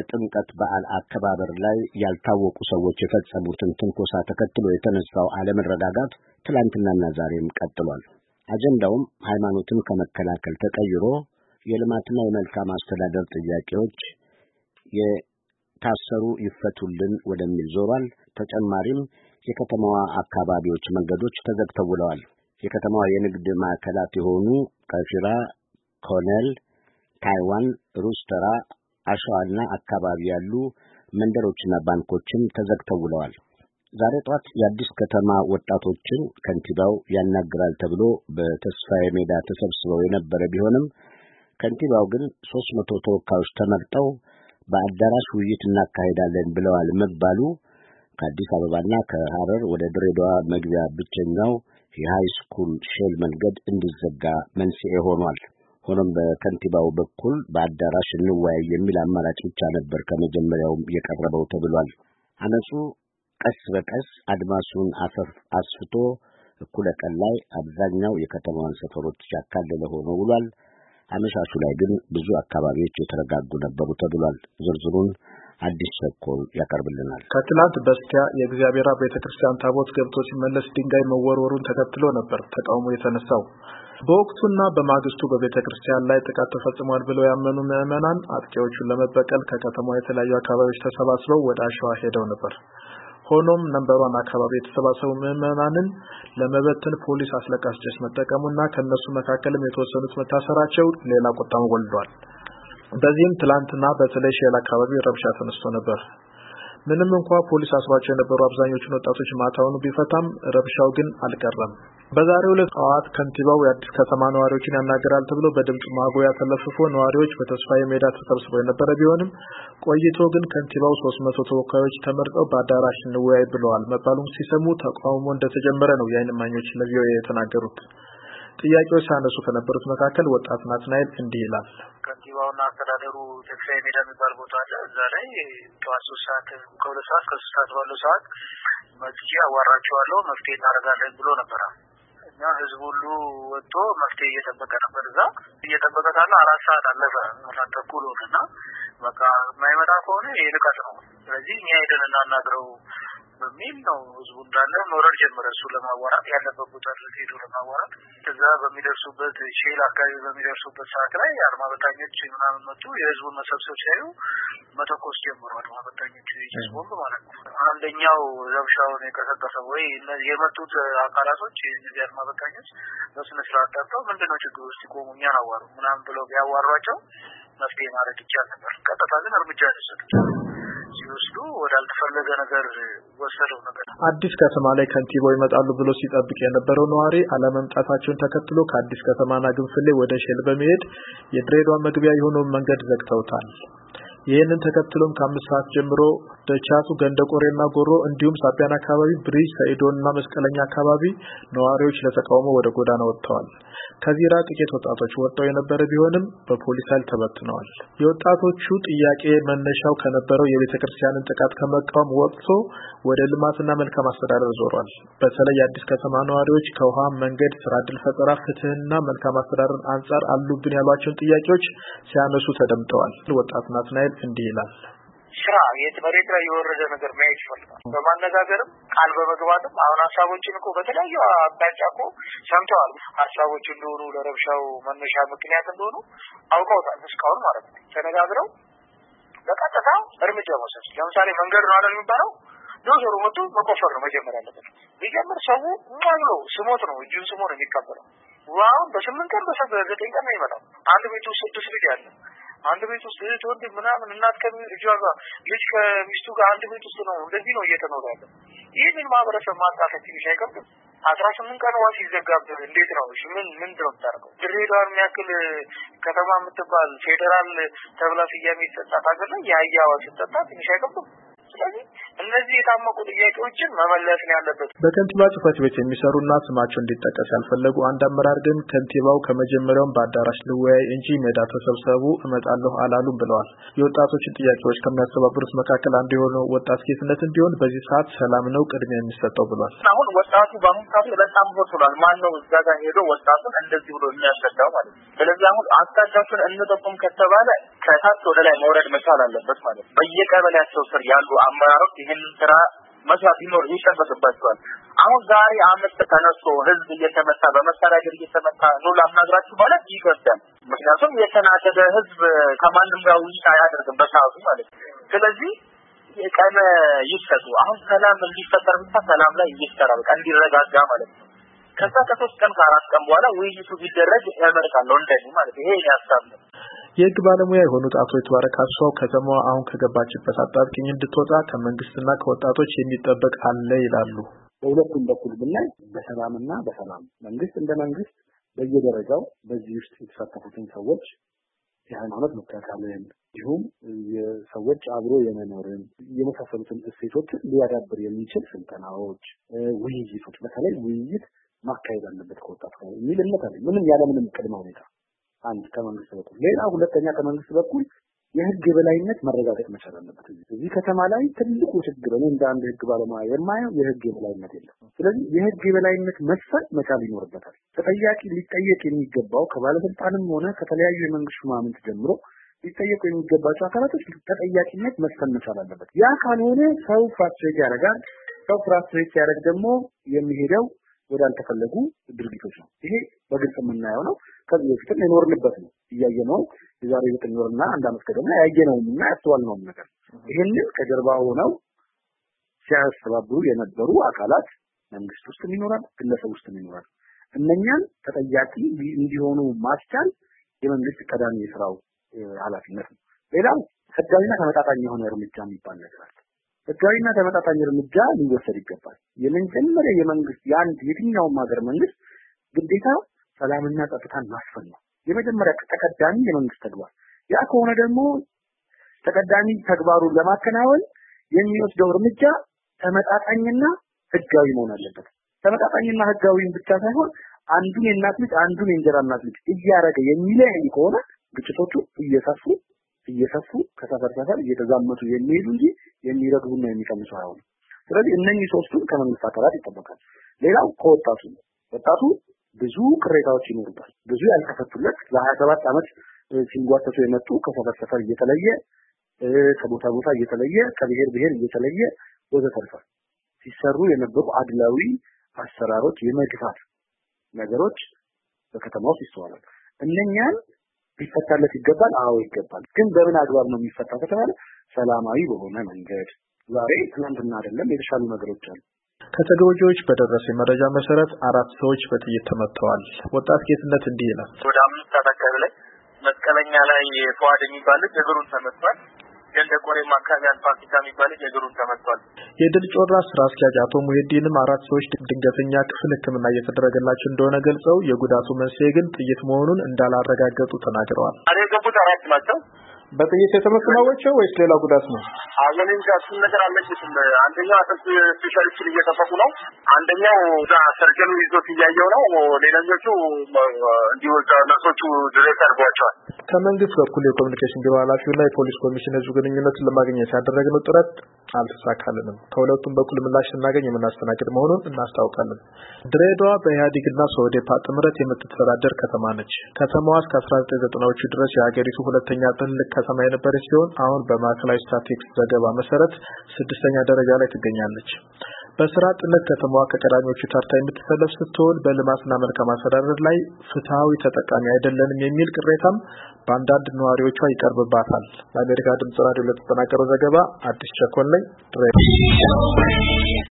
የጥምቀት በዓል አከባበር ላይ ያልታወቁ ሰዎች የፈጸሙትን ትንኮሳ ተከትሎ የተነሳው አለመረጋጋት ትላንትናና ዛሬም ቀጥሏል። አጀንዳውም ሃይማኖትን ከመከላከል ተቀይሮ የልማትና የመልካም አስተዳደር ጥያቄዎች የታሰሩ ይፈቱልን ወደሚል ዞሯል። ተጨማሪም የከተማዋ አካባቢዎች መንገዶች ተዘግተው ውለዋል። የከተማዋ የንግድ ማዕከላት የሆኑ ቀፊራ፣ ኮኔል፣ ታይዋን፣ ሩስተራ፣ አሸዋና አካባቢ ያሉ መንደሮችና ባንኮችም ተዘግተው ውለዋል። ዛሬ ጧት የአዲስ ከተማ ወጣቶችን ከንቲባው ያናግራል ተብሎ በተስፋዬ ሜዳ ተሰብስበው የነበረ ቢሆንም ከንቲባው ግን 300 ተወካዮች ተመርጠው በአዳራሽ ውይይት እናካሄዳለን ብለዋል መባሉ ከአዲስ አበባና ከሐረር ወደ ድሬዳዋ መግቢያ ብቸኛው የሃይ ስኩል ሼል መንገድ እንዲዘጋ መንስኤ ሆኗል። ሆኖም በከንቲባው በኩል በአዳራሽ እንወያይ የሚል አማራጭ ብቻ ነበር ከመጀመሪያውም የቀረበው ተብሏል። አመጹ ቀስ በቀስ አድማሱን አስፍቶ እኩለ ቀን ላይ አብዛኛው የከተማዋን ሰፈሮች ያካለለ ሆኖ ውሏል። አመሻሹ ላይ ግን ብዙ አካባቢዎች የተረጋጉ ነበሩ ተብሏል። ዝርዝሩን አዲስ ቸኮል ያቀርብልናል። ከትላንት በስቲያ የእግዚአብሔር ቤተክርስቲያን ታቦት ገብቶ ሲመለስ ድንጋይ መወርወሩን ተከትሎ ነበር ተቃውሞ የተነሳው። በወቅቱና በማግስቱ በቤተክርስቲያን ላይ ጥቃት ተፈጽሟል ብለው ያመኑ ምዕመናን አጥቂዎቹን ለመበቀል ከከተማው የተለያዩ አካባቢዎች ተሰባስበው ወደ አሸዋ ሄደው ነበር። ሆኖም ነንበሯን አካባቢ የተሰባሰቡ ምዕመናንን ለመበተን ፖሊስ አስለቃሽ ጭስ መጠቀሙና ከነሱ መካከልም የተወሰኑት መታሰራቸው ሌላ ቁጣን ወልዷል። በዚህም ትላንትና በተለይ ሼል አካባቢ ረብሻ ተነስቶ ነበር። ምንም እንኳን ፖሊስ አስሯቸው የነበሩ አብዛኞቹን ወጣቶች ማታውን ቢፈታም ረብሻው ግን አልቀረም። በዛሬው ዕለት ጠዋት ከንቲባው የአዲስ ከተማ ነዋሪዎችን ያናገራል ተብሎ በድምጽ ማጉያ ተለፍፎ ነዋሪዎች በተስፋዬ ሜዳ ተሰብስበው የነበረ ቢሆንም ቆይቶ ግን ከንቲባው 300 ተወካዮች ተመርጠው በአዳራሽ እንወያይ ብለዋል መባሉን ሲሰሙ ተቃውሞ እንደተጀመረ ነው የዓይን እማኞች ለቪኦኤ የተናገሩት። ጥያቄዎች ሳነሱ ከነበሩት መካከል ወጣት ናትናኤል እንዲህ ይላል። ከንቲባውና አስተዳደሩ ተስፋዬ ሜዳ የሚባል ቦታ አለ። እዛ ላይ ጠዋት 3 ሰዓት ከ2 ሰዓት እስከ 3 ሰዓት ባለው ሰዓት መጥቼ አዋራቸዋለሁ መፍትሄ እናደርጋለን ብሎ ነበር። እና ህዝቡ ሁሉ ወጥቶ መፍትሄ እየጠበቀ ነበር። እዛ እየጠበቀ ካለ 4 ሰዓት አለፈ። አራት ተኩል ሆነና በቃ የማይመጣ ከሆነ ይልቀት ነው። ስለዚህ እኛ ሄደን እናናግረው በሚል ነው ህዝቡ እንዳለ መውረድ ጀመረ። እሱ ለማዋራት ያለበት ቦታ ሄዶ ለማዋራት እዛ በሚደርሱበት ሼል አካባቢ በሚደርሱበት ሰዓት ላይ አድማ በታኞች ምናምን መጡ። የህዝቡን መሰብሰብ ሲያዩ መተኮስ ጀመሩ። አድማ በታኞች ይስቦም ማለት ነው። አንደኛው ረብሻውን የቀሰቀሰው ወይ እነዚህ የመጡት አካላቶች እነዚህ አድማ በታኞች በስነ ስርዓት ጠርተው ምንድነው ችግሩ ሲቆሙ እኛን አዋሩ ምናምን ብለው ቢያዋሯቸው መፍትሄ ማድረግ ይቻል ነበር። ቀጥታ ግን እርምጃ ወሰዱ። ሲወስዱ ወዳልተፈለገ ነገር ወሰደው ነበር። አዲስ ከተማ ላይ ከንቲባው ይመጣሉ ብሎ ሲጠብቅ የነበረው ነዋሪ አለመምጣታቸውን ተከትሎ ከአዲስ ከተማና ግንፍሌ ወደ ሼል በመሄድ የድሬዳዋ መግቢያ የሆነውን መንገድ ዘግተውታል። ይህንን ተከትሎም ከ5 ሰዓት ጀምሮ ደቻቱ፣ ገንደቆሬና ጎሮ እንዲሁም ሳቢያን አካባቢ ብሪጅ፣ ሰይዶንና መስቀለኛ አካባቢ ነዋሪዎች ለተቃውሞ ወደ ጎዳና ወጥተዋል። ከዚራ ጥቂት ወጣቶች ወጥተው የነበረ ቢሆንም በፖሊስ ኃይል ተበትነዋል። የወጣቶቹ ጥያቄ መነሻው ከነበረው የቤተክርስቲያንን ጥቃት ከመቃወም ወጥቶ ወደ ልማትና መልካም አስተዳደር ዞሯል። በተለይ የአዲስ ከተማ ነዋሪዎች ከውሃ፣ መንገድ፣ ስራ ዕድል ፈጠራ፣ ፍትህና መልካም አስተዳደር አንጻር አሉብን ያሏቸውን ጥያቄዎች ሲያነሱ ተደምጠዋል። ወጣት ናትናኤል እንዲህ ይላል። ስራ የመሬት ላይ የወረደ ነገር ማየት ይፈልጋል። በማነጋገርም ቃል በመግባትም አሁን ሀሳቦችን እኮ በተለያዩ አቅጣጫ እኮ ሰምተዋል። ሀሳቦች እንደሆኑ ለረብሻው መነሻ ምክንያት እንደሆኑ አውቀውታል እስካሁን ማለት ነው። ተነጋግረው በቀጥታ እርምጃ መውሰድ። ለምሳሌ መንገድ ነው አይደል የሚባለው? ዶዘሩ መጥቶ መቆፈር ነው መጀመሪያ ያለበት። ቢጀምር ሰው ማግሎ ስሞት ነው እጁን ስሞ ነው የሚቀበለው። ዋው በ8 ቀን በ9 ቀን ነው ይመጣው። አንድ ቤት ውስጥ 6 ልጅ ያለ አንድ ቤት ውስጥ ወንድ ምናምን እናት ከልጇ ጋር ልጅ ከሚስቱ ጋር አንድ ቤት ውስጥ ነው። እንደዚህ ነው እየተኖረ ያለው። ይህንን ማህበረሰብ ማጣፈጥ ትንሽ አይከብድም? 18 ቀን ዋስ ይዘጋብህ እንዴት ነው? እሺ ምን ነው የምታደርገው? ድሬዳዋን የሚያክል ከተማ የምትባል ፌደራል ተብላ ስያሜ የተሰጣት ሀገር ላይ የአህያ ዋስ ተጣጣ ትንሽ አይከብድም? ስለዚህ እነዚህ የታመቁ ጥያቄዎችን መመለስ ነው ያለበት። በከንቲባ ጽሕፈት ቤት የሚሰሩና ስማቸው እንዲጠቀስ ያልፈለጉ አንድ አመራር ግን ከንቲባው ከመጀመሪያው በአዳራሽ ልወያይ እንጂ ሜዳ ተሰብሰቡ እመጣለሁ አላሉም ብለዋል። የወጣቶችን ጥያቄዎች ከሚያስተባብሩት መካከል አንዱ የሆነው ወጣት ጌትነትም ቢሆን በዚህ ሰዓት ሰላም ነው ቅድሚያ የሚሰጠው ብሏል። አሁን ወጣቱ በአሁኑ ሰዓት በጣም ወጥቷል። ማን ነው እዛ ጋር ሄዶ ወጣቱን እንደዚህ ብሎ የሚያስረዳው ማለት ነው? ስለዚህ አሁን አቅጣጫውን እንጠቁም ከተባለ ከታች ወደ ላይ መውረድ መቻል አለበት ማለት ነው። በየቀበሌያቸው ስር ያሉ አመራሮች ይህን ስራ መስራት ይጠበቅባቸዋል። አሁን ዛሬ አመት ተነስቶ ህዝብ እየተመታ በመሳሪያ እየተመታ ነው ላምናግራችሁ ማለት ይከብዳል። ምክንያቱም የተናደደ ህዝብ ከማንም ጋር ውይይት አያደርግም በሰዓቱ ማለት ነው። ስለዚህ የቀነ ይሰጡ አሁን ሰላም እንዲፈጠር ብቻ ሰላም ላይ ይሰራ በቃ እንዲረጋጋ ማለት ነው። ከዛ ከ3 ቀን ከ4 ቀን በኋላ ውይይቱ ቢደረግ ያመርካለው እንደኔ ማለት ይሄ ያሳስባል። የህግ ባለሙያ የሆኑት አቶ የተባረካቸው ከተማዋ አሁን ከገባችበት አጣብቂኝ እንድትወጣ ከመንግስትና ከወጣቶች የሚጠበቅ አለ ይላሉ። በሁለቱም በኩል ብናይ በሰላምና በሰላም መንግስት እንደ መንግስት በየደረጃው በዚህ ውስጥ የተሳተፉትን ሰዎች የሃይማኖት መካከልን እንዲሁም የሰዎች አብሮ የመኖርን የመሳሰሉትን እሴቶችን ሊያዳብር የሚችል ስልጠናዎች፣ ውይይቶች በተለይ ውይይት ማካሄድ አለበት ከወጣቱ ጋር የሚል እምነት አለኝ። ምንም ያለምንም ቅድመ ሁኔታ አንድ ከመንግስት በኩል ሌላ ሁለተኛ ከመንግስት በኩል የህግ የበላይነት መረጋገጥ መቻል አለበት። እዚህ ከተማ ላይ ትልቁ ችግር ነው እንደ አንድ ህግ ባለሙያ የማየው የህግ የበላይነት የለም። ስለዚህ የህግ የበላይነት መስፈን መቻል ይኖርበታል። ተጠያቂ ሊጠየቅ የሚገባው ከባለስልጣንም ሆነ ከተለያዩ የመንግስት ሹማምንት ጀምሮ ሊጠየቁ የሚገባቸው አካላቶች ተጠያቂነት መስፈን መቻል አለበት። ያ ካልሆነ ሰው ፍራስትሬት ያደርጋል። ሰው ፍራስትሬት ሲያደርግ ደግሞ የሚሄደው ወዳልተፈለጉ ድርጊቶች ነው። ይሄ በግልጽ የምናየው ነው። ከዚህ በፊትም የኖርንበት ነው እያየነው የዛሬ 9 ወርና 1 ዓመት ቀደም ያየነውና ያስተዋልነው ነገር ይሄንን ከጀርባ ሆነው ሲያስተባብሩ የነበሩ አካላት መንግስት ውስጥ ይኖራል፣ ግለሰብ ውስጥ ይኖራል። እነኛን ተጠያቂ እንዲሆኑ ማስቻል የመንግስት ቀዳሚ የሥራው ኃላፊነት ነው። ሌላው ህጋዊና ተመጣጣኝ የሆነ እርምጃ የሚባል ነገር አለ። ህጋዊና ተመጣጣኝ እርምጃ ሊወሰድ ይገባል። የመጀመሪያ የመንግስት የአንድ የትኛውም ሀገር መንግስት ግዴታ ሰላምና ጸጥታን ማስፈን ነው የመጀመሪያ ተቀዳሚ የመንግስት ተግባር። ያ ከሆነ ደግሞ ተቀዳሚ ተግባሩን ለማከናወን የሚወስደው እርምጃ ተመጣጣኝና ህጋዊ መሆን አለበት። ተመጣጣኝና ህጋዊን ብቻ ሳይሆን አንዱን የእናት ልጅ አንዱን የእንጀራ እናት ልጅ እያረገ የሚለያይ ከሆነ ግጭቶቹ እየሰፉ ከሰፈር ሰፈር እየተዛመቱ የሚሄዱ እንጂ የሚረግቡና የሚቀንሱ አይሆንም። ስለዚህ እነኚህ ሶስቱን ከመንግስት አካላት ይጠበቃል። ሌላው ወጣቱ ብዙ ቅሬታዎች ይኖሩታል። ብዙ ያልተፈቱለት ለ27 ዓመት ሲንጓተቱ የመጡ ከሰፈር ሰፈር እየተለየ ከቦታ ቦታ እየተለየ ከብሔር ብሔር እየተለየ ወዘተርፈ ሲሰሩ የነበሩ አድላዊ አሰራሮች የመግፋት ነገሮች በከተማው ይስተዋላል። እነኛን ሊፈታለት ይገባል። አዎ ይገባል። ግን በምን አግባብ ነው የሚፈታው ከተባለ ሰላማዊ በሆነ መንገድ ዛሬ ትናንትና አይደለም የተሻሉ ነገሮች አሉ። ከተጎጂዎች በደረሰ መረጃ መሰረት 4 ሰዎች በጥይት ተመተዋል። ወጣት ጌትነት እንዲህ ይላል። ወደ 5 አካባቢ ላይ መስቀለኛ ላይ ፏድ የሚባል እግሩን ተመቷል። ገንደቆሬ ማካቢያን ፋሲካ የሚባል እግሩን ተመቷል። የድል ጮራ ስራ አስኪያጅ አቶ ሙሄዲንም 4 ሰዎች ድንገተኛ ክፍል ሕክምና እየተደረገላቸው እንደሆነ ገልጸው የጉዳቱ መንስኤ ግን ጥይት መሆኑን እንዳላረጋገጡ ተናግረዋል። የገቡት 4 ናቸው። በጥይት የተመቱ ናቸው ወይስ ሌላ ጉዳት ነው? አሁን እንጃሱን ነገር አለችም። አንደኛው ስፔሻሊስት እየተፈቁ ነው። አንደኛው ሰርጀኑ ይዞት እያየው ነው። ሌላኞቹ እንዲወጣ ነርሶቹ ድሬት አድርጓቸዋል። ከመንግስት በኩል የኮሙኒኬሽን ቢሮ ኃላፊውና የፖሊስ ኮሚሽን ህዝብ ግንኙነትን ለማግኘት ያደረግነው ጥረት አልተሳካልንም። ከሁለቱም በኩል ምላሽ ስናገኝ የምናስተናግድ መሆኑን እናስታውቃለን። ድሬዳዋ በኢህአዴግና ሶዴፓ ጥምረት የምትተዳደር ከተማ ነች። ከተማዋ እስከ 1990ዎቹ ድረስ የሀገሪቱ ሁለተኛ ትልቅ ከተማ የነበረች ሲሆን አሁን በማዕከላዊ ስታቲስቲክስ ዘገባ መሰረት 6ኛ ደረጃ ላይ ትገኛለች። በስራ አጥነት ከተማዋ ከቀዳሚዎቹ ተርታ የምትሰለፍ ስትሆን በልማትና መልካም አስተዳደር ላይ ፍትሃዊ ተጠቃሚ አይደለንም የሚል ቅሬታም በአንዳንድ ነዋሪዎቿ ይቀርብባታል። ለአሜሪካ ድምጽ ራዲዮ ለተጠናቀረው ዘገባ አዲስ ቸኮል ነኝ፣ ድሬዳዋ።